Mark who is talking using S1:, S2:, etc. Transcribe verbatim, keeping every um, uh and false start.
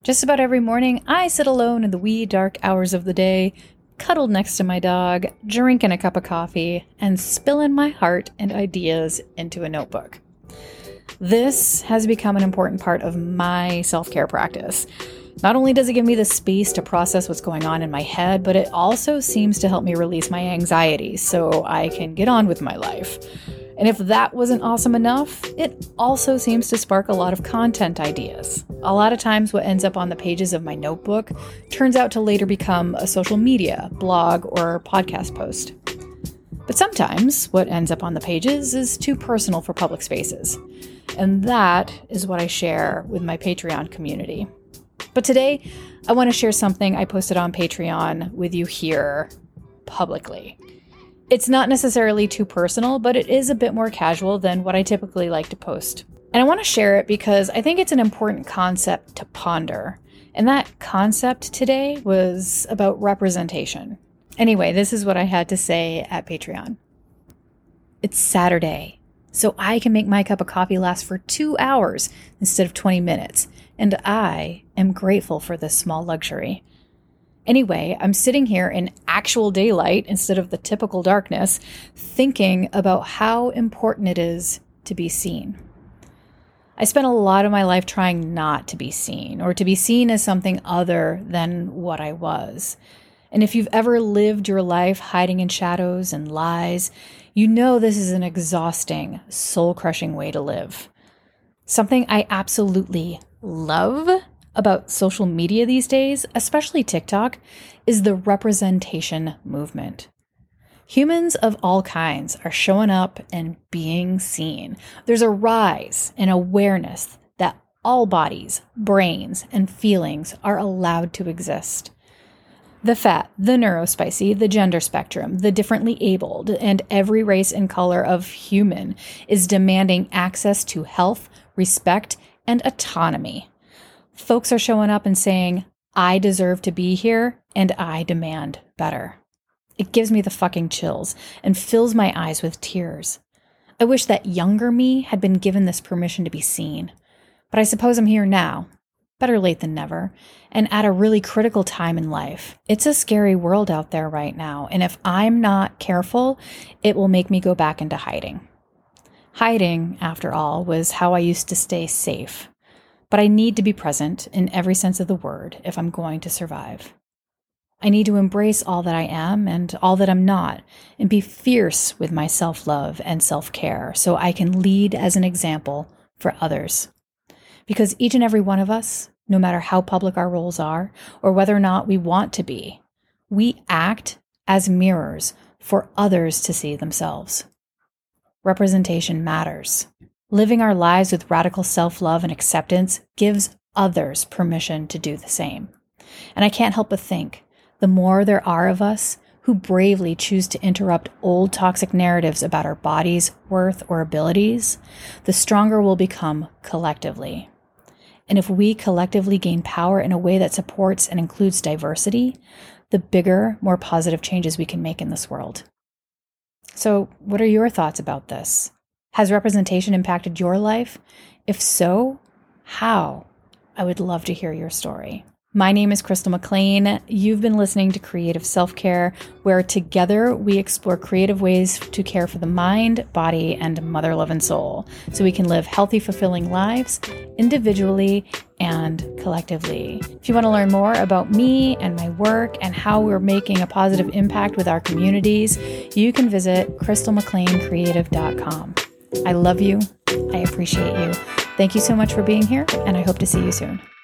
S1: Just about every morning, I sit alone in the wee dark hours of the day, cuddled next to my dog, drinking a cup of coffee, and spilling my heart and ideas into a notebook. This has become an important part of my self-care practice. Not only does it give me the space to process what's going on in my head, but it also seems to help me release my anxiety so I can get on with my life. And if that wasn't awesome enough, it also seems to spark a lot of content ideas. A lot of times what ends up on the pages of my notebook turns out to later become a social media, blog, or podcast post. But sometimes what ends up on the pages is too personal for public spaces. And that is what I share with my Patreon community. But today, I want to share something I posted on Patreon with you here publicly. It's not necessarily too personal, but it is a bit more casual than what I typically like to post. And I want to share it because I think it's an important concept to ponder. And that concept today was about representation. Anyway, this is what I had to say at Patreon. It's Saturday, so I can make my cup of coffee last for two hours instead of twenty minutes. And I am grateful for this small luxury. Anyway, I'm sitting here in actual daylight instead of the typical darkness, thinking about how important it is to be seen. I spent a lot of my life trying not to be seen, or to be seen as something other than what I was. And if you've ever lived your life hiding in shadows and lies, you know this is an exhausting, soul-crushing way to live. Something I absolutely love about social media these days, especially TikTok, is the representation movement. Humans of all kinds are showing up and being seen. There's a rise in awareness that all bodies, brains, and feelings are allowed to exist. The fat, the neurospicy, the gender spectrum, the differently abled, and every race and color of human is demanding access to health, respect, and autonomy. Folks are showing up and saying, I deserve to be here and I demand better. It gives me the fucking chills and fills my eyes with tears. I wish that younger me had been given this permission to be seen. But I suppose I'm here now. Better late than never. And at a really critical time in life. It's a scary world out there right now. And if I'm not careful, it will make me go back into hiding. Hiding, after all, was how I used to stay safe. But I need to be present in every sense of the word if I'm going to survive. I need to embrace all that I am and all that I'm not, and be fierce with my self-love and self-care so I can lead as an example for others. Because each and every one of us, no matter how public our roles are, or whether or not we want to be, we act as mirrors for others to see themselves. Representation matters. Living our lives with radical self-love and acceptance gives others permission to do the same. And I can't help but think, the more there are of us who bravely choose to interrupt old toxic narratives about our bodies, worth, or abilities, the stronger we'll become collectively. And if we collectively gain power in a way that supports and includes diversity, the bigger, more positive changes we can make in this world. So, what are your thoughts about this? Has representation impacted your life? If so, how? I would love to hear your story. My name is Crystal McLean. You've been listening to Creative Self-Care, where together we explore creative ways to care for the mind, body, and mother, love, and soul, so we can live healthy, fulfilling lives individually and collectively. If you want to learn more about me and my work and how we're making a positive impact with our communities, you can visit crystal mclean creative dot com. I love you. I appreciate you. Thank you so much for being here, and I hope to see you soon.